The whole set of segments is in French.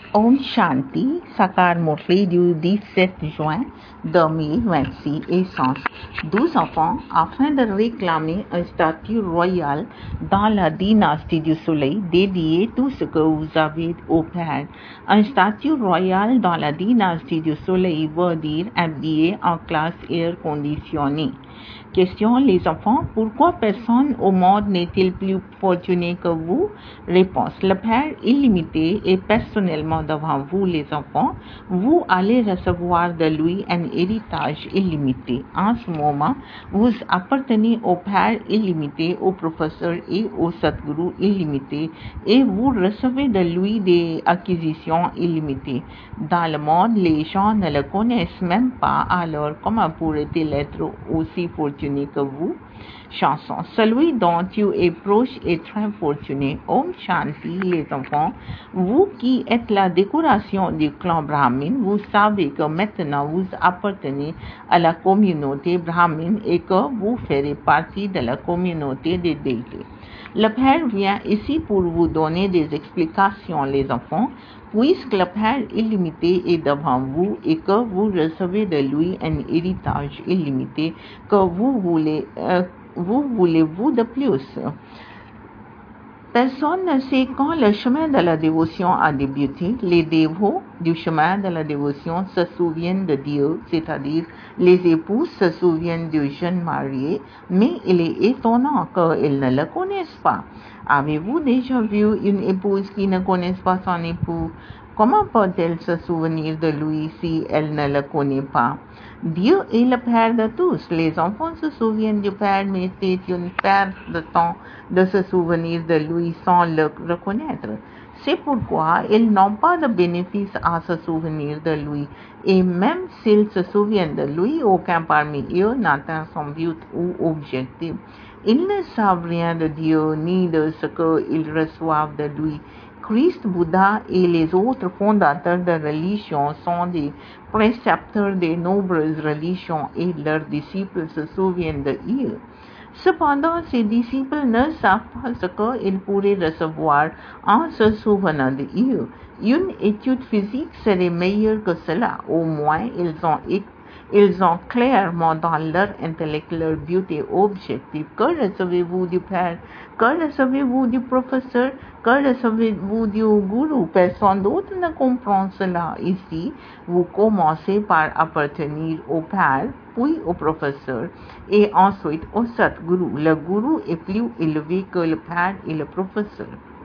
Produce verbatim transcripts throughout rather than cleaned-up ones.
Om Shanti, Sakar Murli du dix-sept juin deux mille vingt-six et sens. douze enfants afin de réclamer un statut royal dans la dynastie du soleil, dédié tout ce que vous avez au Père. Un statut royal dans la dynastie du soleil veut dire habillé en classe air conditionnée. Question: les enfants, pourquoi personne au monde n'est-il plus fortuné que vous? Réponse: le Père illimité est personnellement devant vous, les enfants. Vous allez recevoir de lui un héritage illimité. En ce moment, vous appartenez au Père illimité, au professeur et au Sadguru illimité, et vous recevez de lui des acquisitions illimitées. Dans le monde, les gens ne le connaissent même pas, alors comment pourrait-il être aussi fortuné que vous? Chanson: celui dont tu es proche est très fortuné. Om Shanti, les enfants, vous qui êtes la décoration du clan Brahmin, vous savez que maintenant vous appartenez à la communauté Brahmin et que vous ferez partie de la communauté des déités. Le Père vient ici pour vous donner des explications, les enfants, puisque le Père illimité est devant vous et que vous recevez de lui un héritage illimité. Que vous voulez, euh, vous voulez-vous de plus? Personne ne sait quand le chemin de la dévotion a débuté. Les dévots du chemin de la dévotion se souviennent de Dieu, c'est-à-dire les épouses se souviennent du jeune marié, mais il est étonnant qu'ils ne le connaissent pas. Avez-vous déjà vu une épouse qui ne connaisse pas son époux? Comment peut-elle se souvenir de lui si elle ne le connaît pas? Dieu est le Père de tous. Les enfants se souviennent du Père, mais c'est une perte de temps de se souvenir de lui sans le reconnaître. C'est pourquoi ils n'ont pas de bénéfice à se souvenir de lui. Et même s'ils se souviennent de lui, aucun parmi eux n'atteint son but ou objectif. Ils ne savent rien de Dieu ni de ce qu'ils reçoivent de lui. Christ, Bouddha et les autres fondateurs de religions sont des précepteurs des nombreuses religions et leurs disciples se souviennent de eux. Cependant, ces disciples ne savent pas ce qu'ils pourraient recevoir en se souvenant de eux. Une étude physique serait meilleure que cela. Au moins, ils ont Ils ont clairement dans leur intellect leur but et objectif. Que recevez-vous du Père? Que recevez-vous du professeur? Que recevez-vous du gourou? Personne d'autre ne comprend cela. Ici, vous commencez par appartenir au Père, puis au professeur, et ensuite au Sadguru. Le gourou est plus élevé que le Père et le professeur.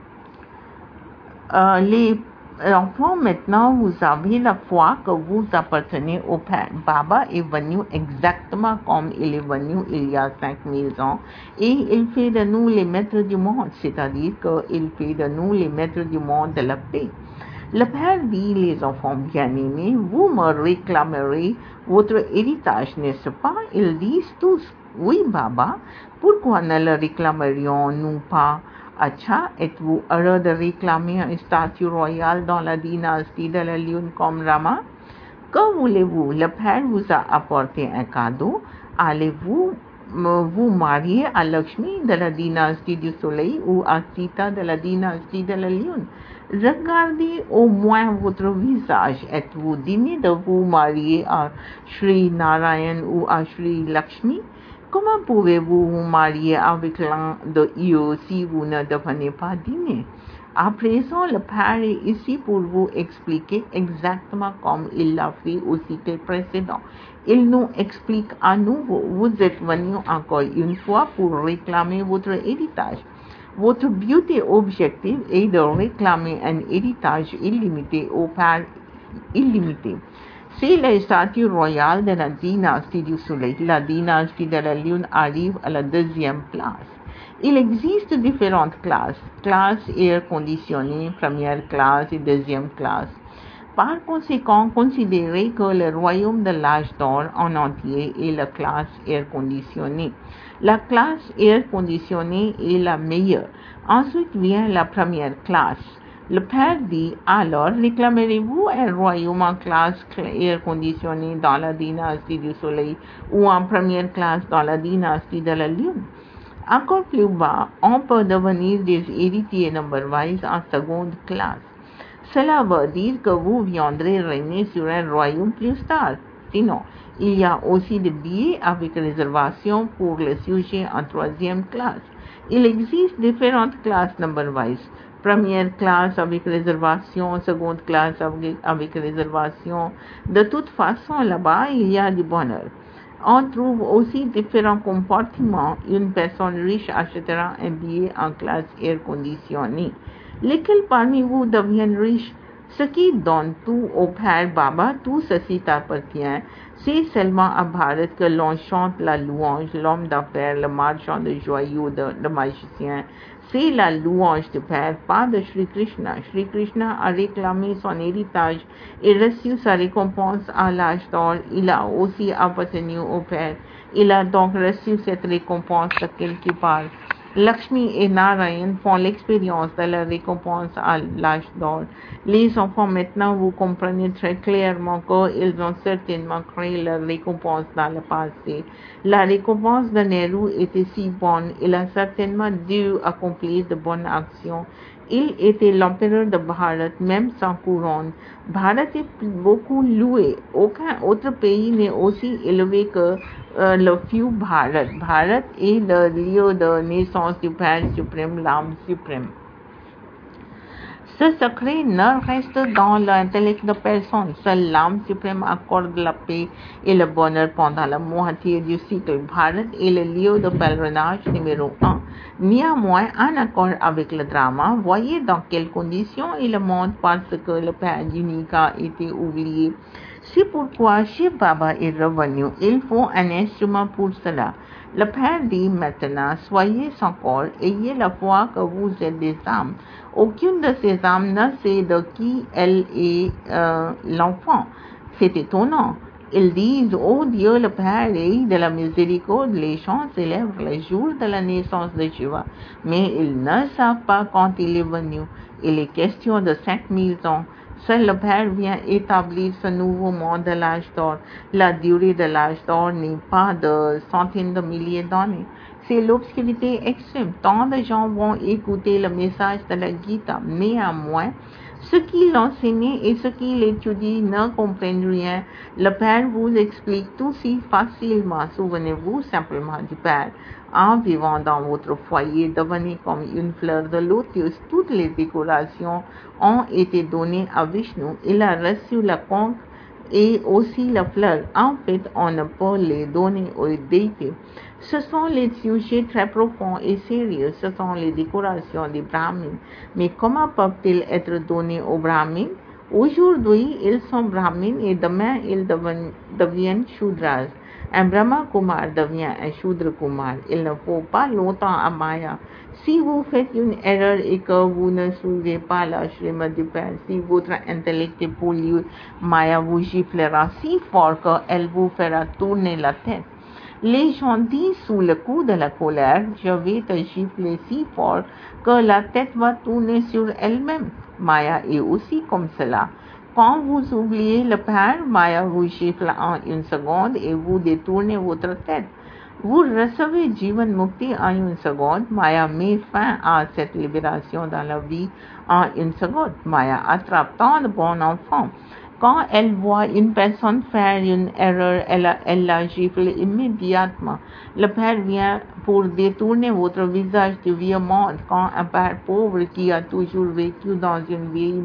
Euh, les Enfants, maintenant, vous avez la foi que vous appartenez au Père. Baba est venu exactement comme il est venu il y a cinq mille ans et il fait de nous les maîtres du monde, c'est-à-dire qu'il fait de nous les maîtres du monde de la paix. Le Père dit, les enfants bien-aimés, vous me réclamerez votre héritage, n'est-ce pas? Ils disent tous, oui, Baba, pourquoi ne le réclamerions-nous pas? Acha, êtes-vous heureux de réclamer un statut royal dans la dynastie de la Lune comme Rama? Que voulez-vous? Le Père vous a apporté un cadeau. Allez-vous vous marier à Lakshmi de la dynastie du Soleil ou à Sita de la dynastie de la Lune? Regardez au moins votre visage. Êtes-vous digne de vous marier à Sri Narayan ou à Sri Lakshmi? Comment pouvez-vous vous marier avec l'un de eux si vous ne devenez pas digne? À présent, le Père est ici pour vous expliquer exactement comme il l'a fait au cycle précédent. Il nous explique à nouveau, vous êtes venus encore une fois pour réclamer votre héritage. Votre but et objectif est de réclamer un héritage illimité au Père illimité. C'est le statut royal de la dynastie du Soleil. La dynastie de la Lune arrive à la deuxième place. Il existe différentes classes. Classe air conditionnée, première classe et deuxième classe. Par conséquent, considérez que le royaume de l'âge d'or en entier est la classe air conditionnée. La classe air conditionnée est la meilleure. Ensuite vient la première classe. Le Père dit, alors réclamerez-vous un royaume en classe air conditionnée dans la dynastie du Soleil ou en première classe dans la dynastie de la Lune? Encore plus bas, on peut devenir des héritiers number-wise en seconde classe. Cela veut dire que vous viendrez régner sur un royaume plus tard. Sinon, il y a aussi des billets avec réservation pour les sujets en troisième classe. Il existe différentes classes number-wise. Première classe avec réservation, seconde classe avec, avec réservation. De toute façon, là-bas, il y a du bonheur. On trouve aussi différents compartiments. Une personne riche achètera un billet en classe air conditionnée. Lesquels parmi vous deviennent riches? Ce qui donne tout au Père Baba, tout ceci t'appartient. C'est seulement à Bharat que l'on chante la louange, l'homme d'affaires, le marchand de joyaux, de, le magicien. C'est la louange du Père, pas de Shri Krishna. Shri Krishna a réclamé son héritage et reçu sa récompense à l'âge d'or. Il a aussi appartenu au Père. Il a donc reçu cette récompense de quelque part. Lakshmi et Narayan font l'expérience de la récompense à l'âge d'or. Les enfants, maintenant, vous comprenez très clairement qu'ils ont certainement créé leur récompense dans le passé. La récompense de Nehru était si bonne, il a certainement dû accomplir de bonnes actions. Il était l'empereur de Bharat, même sans couronne. Bharat est beaucoup loué. Aucun autre pays n'est aussi élevé que euh, le feu Bharat. Bharat est le lieu de naissance du Père suprême, l'âme suprême. Ce secret ne reste dans l'intellect de personne. Seule l'âme suprême accorde la paix et le bonheur pendant la moitié du cycle. Bharat est le lieu de pèlerinage numéro un. Néanmoins, en accord avec le drama, voyez dans quelles conditions il monte parce que le Père unique a été oublié. C'est pourquoi Shiv Baba est revenu. Il faut un instrument pour cela. Le Père dit maintenant, soyez sans corps, ayez la foi que vous êtes des âmes. Aucune de ces âmes ne sait de qui elle est euh, l'enfant. C'est étonnant. Ils disent, oh Dieu le Père est de la miséricorde, les gens célèbrent le jour de la naissance de Shiva, mais ils ne savent pas quand il est venu. Il est question de cinq mille ans. Seul le Père vient établir ce nouveau monde de l'âge d'or. La durée de l'âge d'or n'est pas de centaines de milliers d'années. C'est l'obscurité extrême. Tant de gens vont écouter le message de la Gita. Néanmoins, ceux qui l'enseignent et ceux qui l'étudient ne comprennent rien. Le Père vous explique tout si facilement. Souvenez-vous simplement du Père. En vivant dans votre foyer, devenez comme une fleur de lotus. Toutes les décorations ont été données à Vishnu. Il a reçu la conque et aussi la fleur. En fait, on ne peut les donner aux déités. Ce sont les sujets très profonds et sérieux. Ce sont les décorations des brahmins. Mais comment peuvent-ils être donnés aux brahmins? Aujourd'hui, ils sont brahmins et demain, ils deviennent shudras. Un Brahma Kumar devient un Shudra Kumar. Il ne faut pas longtemps à Maya. Si vous faites une erreur et que vous ne suivez pas la Srimad du Père, si votre intellect est pollué, Maya vous giflera si fort qu'elle vous fera tourner la tête. Les gens disent sous le coup de la colère, je vais te gifler si fort que la tête va tourner sur elle-même. Maya est aussi comme cela. Quand vous oubliez le Père, Maya vous gifle en une seconde et vous détournez votre tête. Vous recevez Jivan Mukti en une seconde. Maya met fin à cette libération dans la vie en une seconde. Maya attrape tant de bons enfants. Quand elle voit une personne faire une erreur, elle, elle la gifle immédiatement. Le Père vient pour détourner votre visage du vieux monde. Quand un père pauvre qui a toujours vécu dans une vieille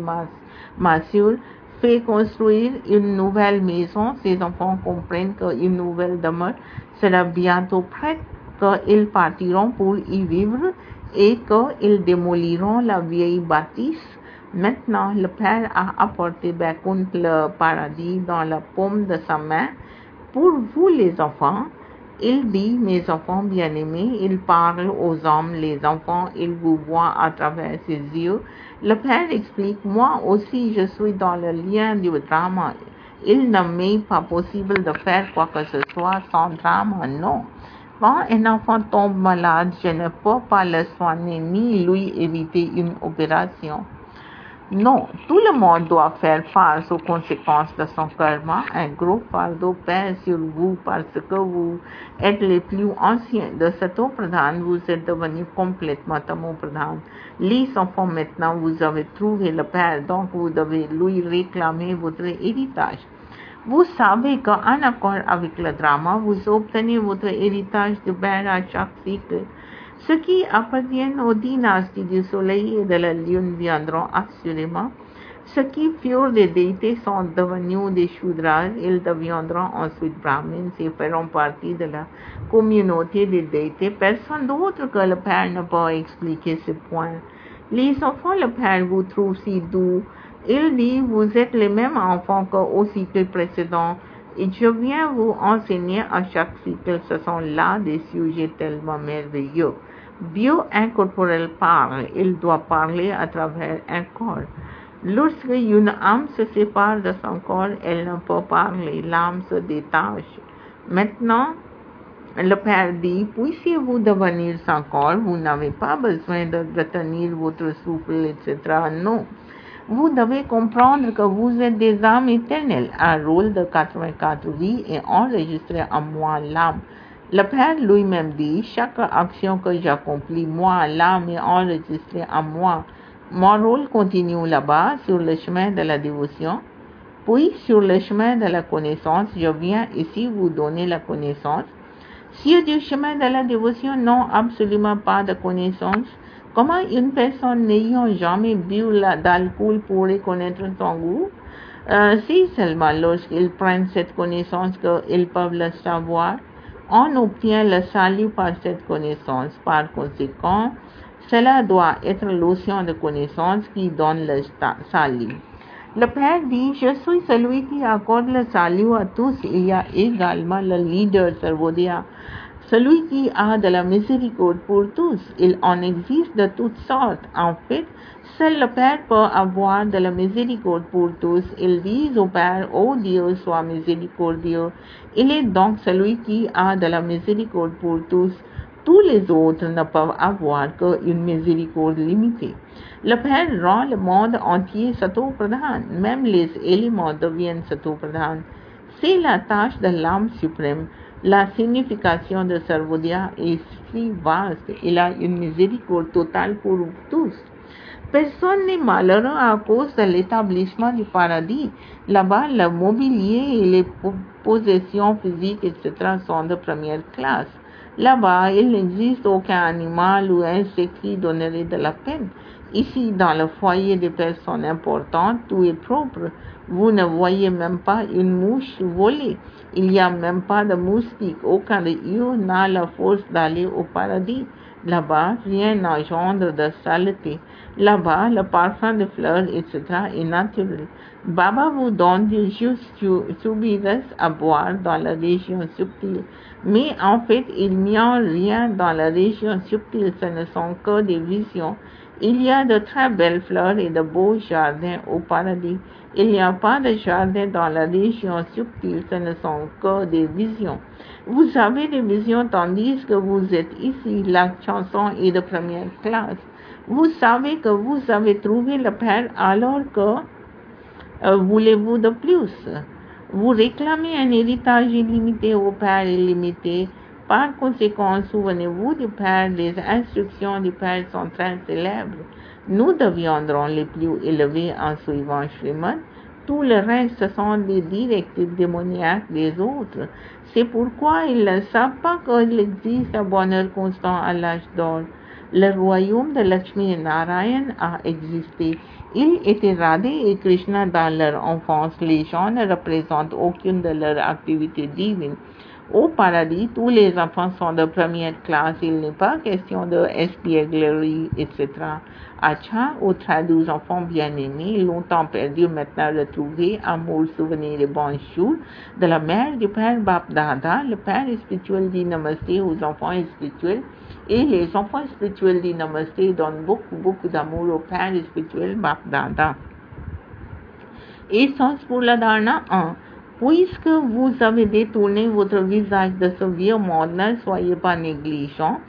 masure fait construire une nouvelle maison, ses enfants comprennent qu'une nouvelle demeure sera bientôt prête, qu'ils partiront pour y vivre et qu'ils démoliront la vieille bâtisse. Maintenant, le Père a apporté Vaikuntha, le paradis, dans la paume de sa main. Pour vous les enfants, il dit, mes enfants bien-aimés, il parle aux hommes, les enfants, il vous voit à travers ses yeux. Le Père explique, moi aussi je suis dans le lien du drama. Il ne m'est pas possible de faire quoi que ce soit sans drama, non. Quand un enfant tombe malade, je ne peux pas le soigner ni lui éviter une opération. Non, tout le monde doit faire face aux conséquences de son karma. Un gros fardeau pèse sur vous parce que vous êtes les plus anciens de Sato Pradhan, vous êtes devenus complètement Tamo Pradhan. Les enfants, maintenant, vous avez trouvé le père, donc vous devez lui réclamer votre héritage. Vous savez qu'en accord avec le drama, vous obtenez votre héritage de père à chaque cycle. Ceux qui appartiennent aux dynasties du soleil et de la lune viendront assurément. Ceux qui furent des déités sont devenus des Shudras, ils deviendront ensuite Brahmins et feront partie de la communauté des déités. Personne d'autre que le Père ne peut expliquer ce point. Les enfants, le Père vous trouve si doux. Il dit, vous êtes les mêmes enfants qu'au cycle précédent. Et je viens vous enseigner à chaque cycle. Ce sont là des sujets tellement merveilleux. Bio-incorporel parle. Il doit parler à travers un corps. Lorsque une âme se sépare de son corps, elle ne peut parler. L'âme se détache. Maintenant, le Père dit, puissiez-vous devenir sans corps, vous n'avez pas besoin de retenir votre souffle, et cetera. Non. Vous devez comprendre que vous êtes des âmes éternelles. Un rôle de quatre-vingt-quatre vies est enregistré en moi, l'âme. Le Père lui-même dit, chaque action que j'accomplis, moi, l'âme est enregistrée en moi. Mon rôle continue là-bas, sur le chemin de la dévotion. Puis, sur le chemin de la connaissance, je viens ici vous donner la connaissance. Si du chemin de la dévotion n'ont absolument pas de connaissance, comment une personne n'ayant jamais bu d'alcool pourrait connaître son goût? Euh, c'est seulement lorsqu'ils prennent cette connaissance qu'ils peuvent le savoir. On obtient le salut par cette connaissance. Par conséquent, cela doit être l'océan de connaissance qui donne le salut. Le Père dit, je suis celui qui accorde le salut à tous. Il y a également le leader Sarvodaya, celui qui a de la miséricorde pour tous. Il en existe de toutes sortes. En fait, seul le Père peut avoir de la miséricorde pour tous. Ils disent au Père, ô Dieu, sois miséricordieux. Il est donc celui qui a de la miséricorde pour tous. Tous les autres ne peuvent avoir qu'une miséricorde limitée. Le Père rend le monde entier Sato Pradhan. Même les éléments deviennent Sato Pradhan. C'est la tâche de l'âme suprême. La signification de Sarvodaya est si vaste. Il a une miséricorde totale pour tous. Personne n'est malheureux à cause de l'établissement du paradis. Là-bas, le mobilier et les possessions physiques, et cetera sont de première classe. Là-bas, il n'existe aucun animal ou insecte qui donnerait de la peine. Ici, dans le foyer des personnes importantes, tout est propre. Vous ne voyez même pas une mouche voler. Il n'y a même pas de moustique. Aucun de eux n'a la force d'aller au paradis. Là-bas, rien n'engendre de saleté. Là-bas, le parfum de fleurs, et cetera est naturel. Baba vous donne du jus subidas à boire dans la région subtile. Mais en fait, il n'y a rien dans la région subtile. Ce ne sont que des visions. Il y a de très belles fleurs et de beaux jardins au paradis. Il n'y a pas de jardin dans la région subtile, ce ne sont que des visions. Vous avez des visions tandis que vous êtes ici, la chanson est de première classe. Vous savez que vous avez trouvé le Père alors que euh, voulez-vous de plus? Vous réclamez un héritage illimité au Père illimité. Par conséquent, souvenez-vous du Père, les instructions du Père sont très célèbres. Nous deviendrons les plus élevés en suivant Srimad. Tout le reste sont des directives démoniaques des autres. C'est pourquoi ils ne savent pas qu'il existe un bonheur constant à l'âge d'or. Le royaume de Lakshmi et Narayan a existé. Ils étaient Radha et Krishna dans leur enfance. Les gens ne représentent aucune de leurs activités divines. Au paradis, tous les enfants sont de première classe. Il n'est pas question de espièglerie, et cetera. Acha, aux très doux enfants bien-aimés, longtemps perdus, maintenant retrouvés, amour, souvenirs et bons jours, de la mère du Père Bap Dada, le Père spirituel dit Namasté aux enfants spirituels, et les enfants spirituels dit Namasté donnent beaucoup, beaucoup d'amour au Père spirituel Bap Dada. Essence pour la dharana un. Puisque vous avez détourné votre visage de ce vieux monde, ne soyez pas négligents.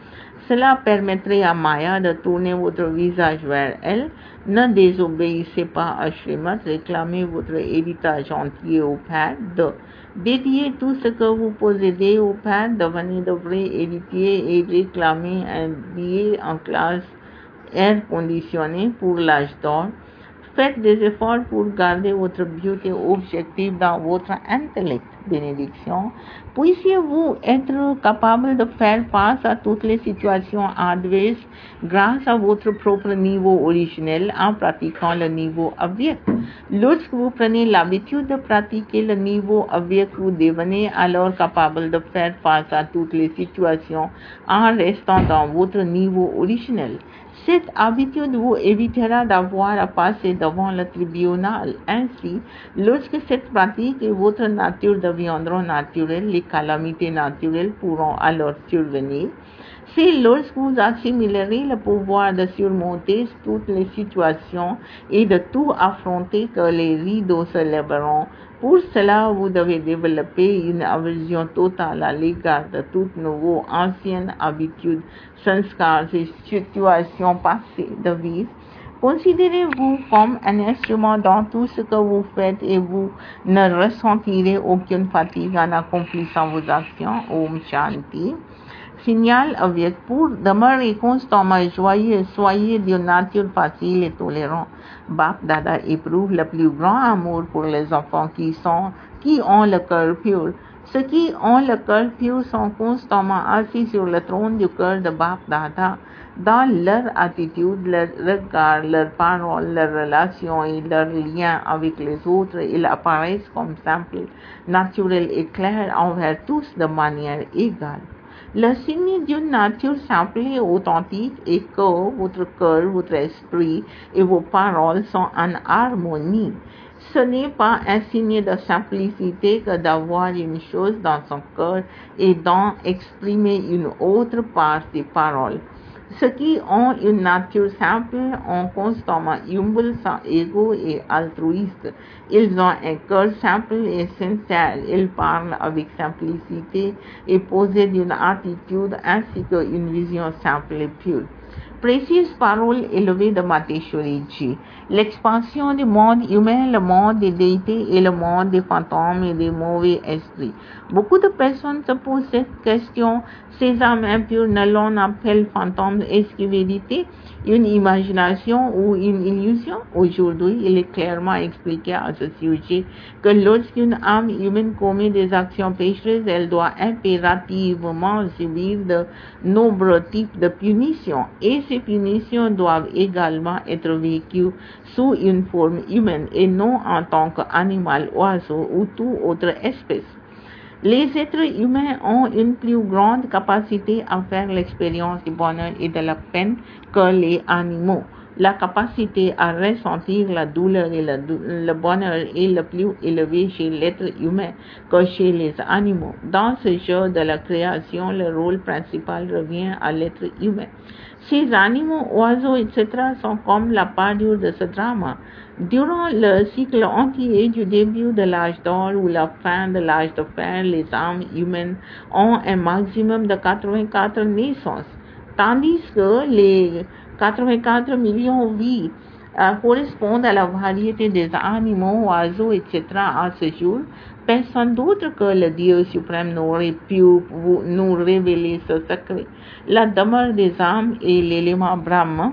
Cela permettrait à Maya de tourner votre visage vers elle. Ne désobéissez pas à Shrimat, réclamez votre héritage entier au Père. deux. Dédiez tout ce que vous possédez au Père, devenez de vrais héritiers et réclamez un billet en classe air conditionné pour l'âge d'or. Faites des efforts pour garder votre beauté objective dans votre intellect. Bénédiction. Puissiez-vous être capable de faire face à toutes les situations adverses grâce à votre propre niveau originel en pratiquant le niveau avyakt. Lorsque vous prenez l'habitude de pratiquer le niveau avyakt, vous devenez alors capable de faire face à toutes les situations en restant dans votre niveau originel. Cette habitude vous évitera d'avoir à passer devant le tribunal. Ainsi, lorsque cette pratique et votre nature deviendront naturelles, les calamités naturelles pourront alors survenir. C'est lorsque vous assimilerez le pouvoir de surmonter toutes les situations et de tout affronter que les rideaux se lèveront. Pour cela, vous devez développer une aversion totale à l'égard de toutes nos anciennes habitudes, sanskars et situations passées de vie. Considérez-vous comme un instrument dans tout ce que vous faites et vous ne ressentirez aucune fatigue en accomplissant vos actions. Om Shanti. Signal avec pour demeurer constamment joyeux, soyez d'une nature facile et tolérant. Bap Dada éprouve le plus grand amour pour les enfants qui sont, qui ont le cœur pur. Ceux qui ont le cœur pur sont constamment assis sur le trône du cœur de Bap Dada. Dans leur attitude, leur regard, leurs paroles, leurs relations et leurs liens avec les autres, ils apparaissent comme simples, naturels et clairs envers tous de manière égale. Le signe d'une nature simple et authentique est que votre cœur, votre esprit et vos paroles sont en harmonie. Ce n'est pas un signe de simplicité que d'avoir une chose dans son cœur et d'en exprimer une autre par des paroles. Ceux qui ont une nature simple ont constamment humble, sans égo et altruiste. Ils ont un cœur simple et sincère. Ils parlent avec simplicité et possèdent une attitude ainsi qu'une vision simple et pure. Précieuse parole élevée de Mateshwari Ji. L'expansion du monde humain, le monde des déités et le monde des fantômes et des mauvais esprits. Beaucoup de personnes se posent cette question. Ces âmes impures ne l'on appelle fantômes. Est-ce que vérité, une imagination ou une illusion? Aujourd'hui, il est clairement expliqué à ce sujet que lorsqu'une âme humaine commet des actions péchereuses, elle doit impérativement subir de nombreux types de punitions. Et ces punitions doivent également être vécues sous une forme humaine et non en tant qu'animal, oiseau ou toute autre espèce. Les êtres humains ont une plus grande capacité à faire l'expérience du bonheur et de la peine que les animaux. La capacité à ressentir la douleur et le, le bonheur est le plus élevé chez l'être humain que chez les animaux. Dans ce jeu de la création, le rôle principal revient à l'être humain. Ces animaux, oiseaux, et cetera sont comme la pâture de ce drame. Durant le cycle entier du début de l'âge d'or ou la fin de l'âge de fer, les âmes humaines ont un maximum de quatre-vingt-quatre naissances, tandis que les quatre-vingt-quatre millions de vies euh, correspondent à la variété des animaux, oiseaux, et cetera. À ce jour, personne d'autre que le Dieu suprême n'aurait pu vous, nous révéler ce secret. La demeure des âmes et l'élément Brahma,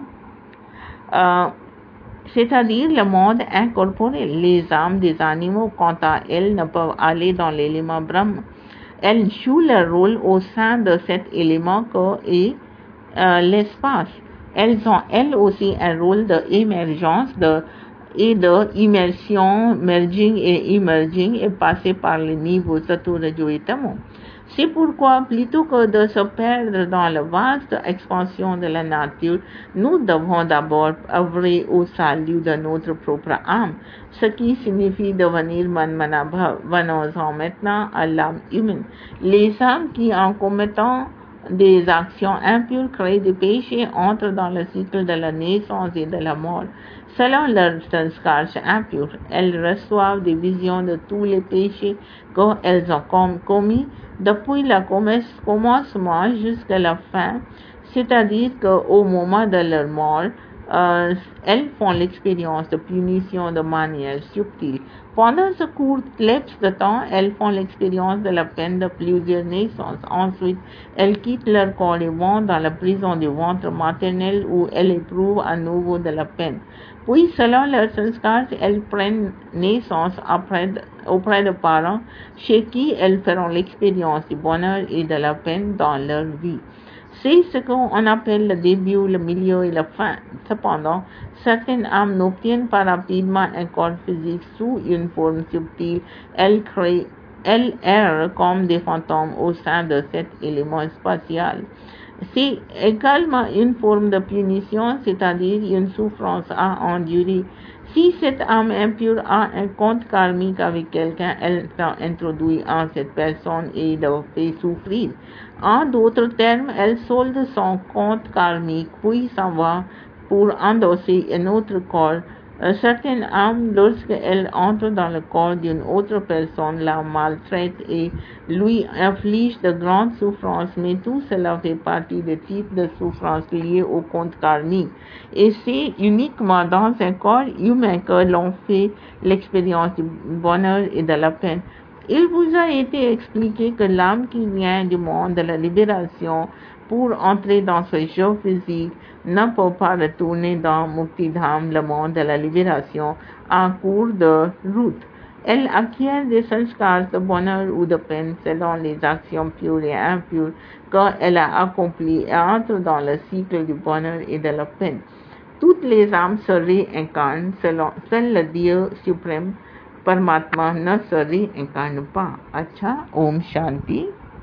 euh, c'est-à-dire le monde incorporel. Les âmes des animaux, quant à elles, ne peuvent aller dans l'élément Brahma. Elles jouent leur rôle au sein de cet élément que est euh, l'espace. Elles ont elles aussi un rôle d'émergence de, et d'immersion, merging et emerging, et passer par le niveau Saturajyoitamo. C'est pourquoi, plutôt que de se perdre dans la vaste expansion de la nature, nous devons d'abord œuvrer au salut de notre propre âme, ce qui signifie devenir Manmanabha. Venons-en maintenant à l'âme humaine. Les âmes qui, en commettant des actions impures, créent des péchés, entrent dans le cycle de la naissance et de la mort. Selon leurs sanskars impurs, elles reçoivent des visions de tous les péchés qu'elles ont commis depuis le commencement jusqu'à la fin. c'est-à-dire qu'au moment de leur mort, euh, elles font l'expérience de punition de manière subtile. Pendant ce court laps de temps, elles font l'expérience de la peine de plusieurs naissances. Ensuite, elles quittent leur corps et vont dans la prison du ventre maternel où elles éprouvent à nouveau de la peine. Puis, selon leurs sanskars, elles prennent naissance auprès de, auprès de parents chez qui elles feront l'expérience du bonheur et de la peine dans leur vie. C'est ce qu'on appelle le début, le milieu et la fin. Cependant, certaines âmes n'obtiennent pas rapidement un corps physique sous une forme subtile. Elles créent, elles errent comme des fantômes au sein de cet élément spatial. C'est également une forme de punition, c'est-à-dire une souffrance à endurer. Si cette âme impure a un compte karmique avec quelqu'un, elle s'introduit en cette personne et le fait souffrir. En d'autres termes, elle solde son compte karmique puis s'en va pour endosser un autre corps. Euh, certaines âmes, lorsqu'elles entrent dans le corps d'une autre personne, la maltraitent et lui infligent de grandes souffrances, mais tout cela fait partie des types de souffrances liées au compte karmique. Et c'est uniquement dans un corps humain que l'on fait l'expérience du bonheur et de la peine. Il vous a été expliqué que l'âme qui vient du monde de la libération pour entrer dans ce jeu physique ne peut pas retourner dans Muktidham, le monde de la libération, en cours de route. Elle acquiert des sanskars de bonheur ou de peine selon les actions pures et impures qu'elle a accomplies et entre dans le cycle du bonheur et de la peine. Toutes les âmes se réincarnent, selon seul le Dieu suprême, Paramatma, ne se réincarne pas. अच्छा, ओम शांति.